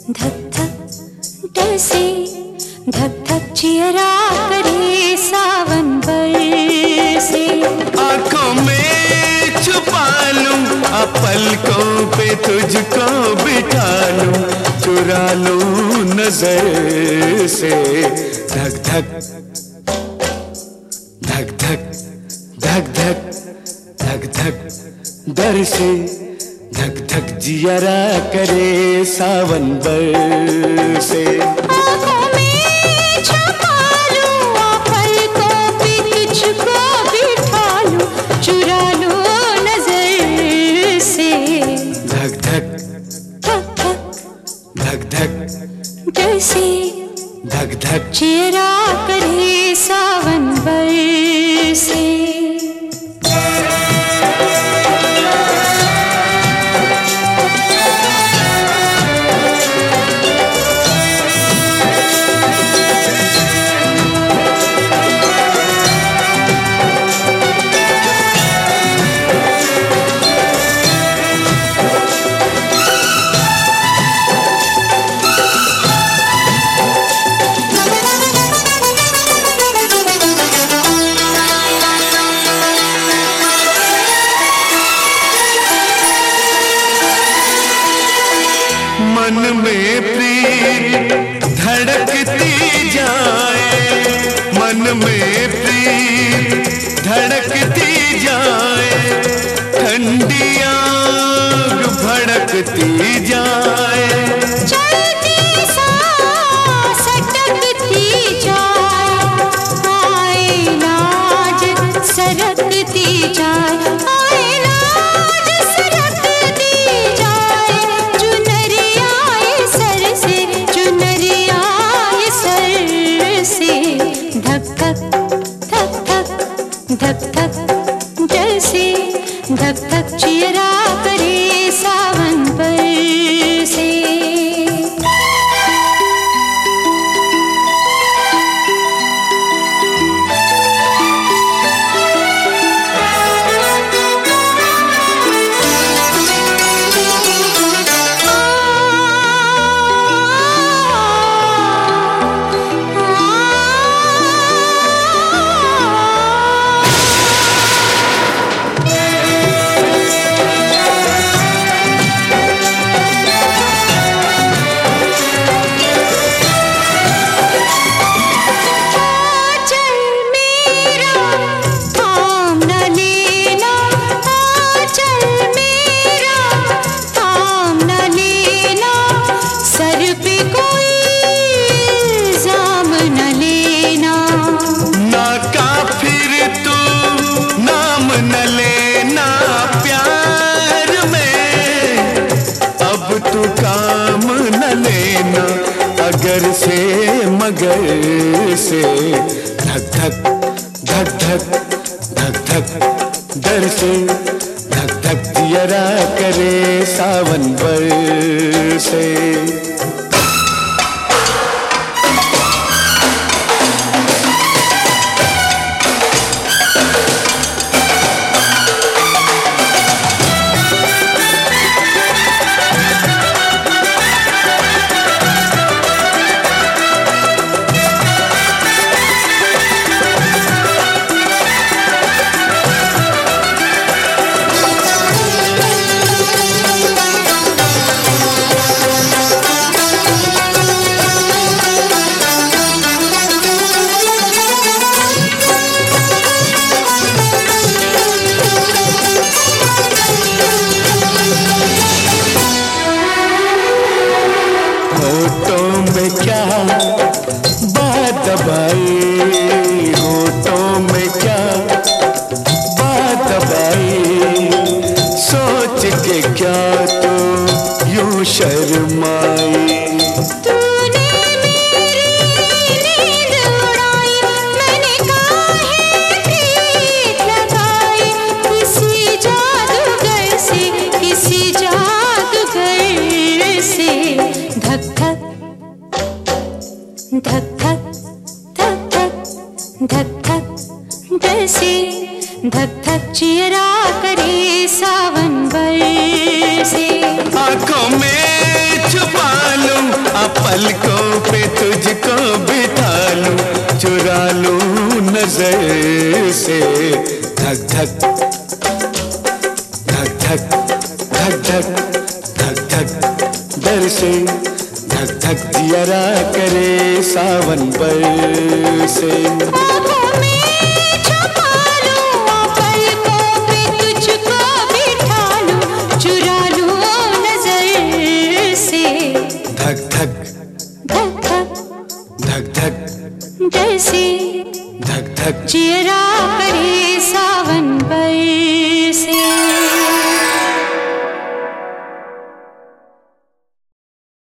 धक धक डर से धक धक चियरा करे सावन बरसे। आंखों में छुपा लूं पलकों पे तुझको बिठा लूं, चुरा लूं नजर से। धक धक धक धक धक धक धक धक डर से धक धक जियरा करे सावन बरसे। आँखों में छुपा लूं पलकों पे तुझको बिठा लूं, चुरा लूं नजर से। धक धक धक धक धक धक डर से धक धक चियरा करे सावन बरसे। मन में प्रीत धड़कती जाए, मन में प्रीत धड़कती जाए, ठंडी आग भड़कती जाए। चलती सांस अटकती जाए, आए लाज सरकती जाए, आए लाज सरकती जाए। चुनरिया सर से, चुनरिया सर से। धक धक धक धक धक धक जल से धक धक चियरा करे सावन बरसे। तू काम न लेना अगर से मगर से। धक धक धक धक धक धक डर से धक धक जियरा करे सावन बरसे। होठों में क्या बात दबाई, होठों में क्या बात दबाई, सोच के क्या तो यूं शर्माई। तूने मेरी नींद उड़ाई, मैंने काहे प्रीत लगाई, किसी जादूगर से, किसी जादूगर से। धक धक धक धक धक धक धक डर से धक धक चियरा करे सावन बरसे। आंखों में छुपा लूं पलकों पे तुझको बिठा लूं, चुरा लूं नजर से। धक धक धक धक धक धक धक धक डर से, धक धक जियरा करे सावन बरसे। आँखों में छुपा लूं, पलकों पे तुझको बिठा लूं, चुरा लूं नजर से। धक धक धक धक धक धक जैसे धक धक जियरा करे सावन बरसे।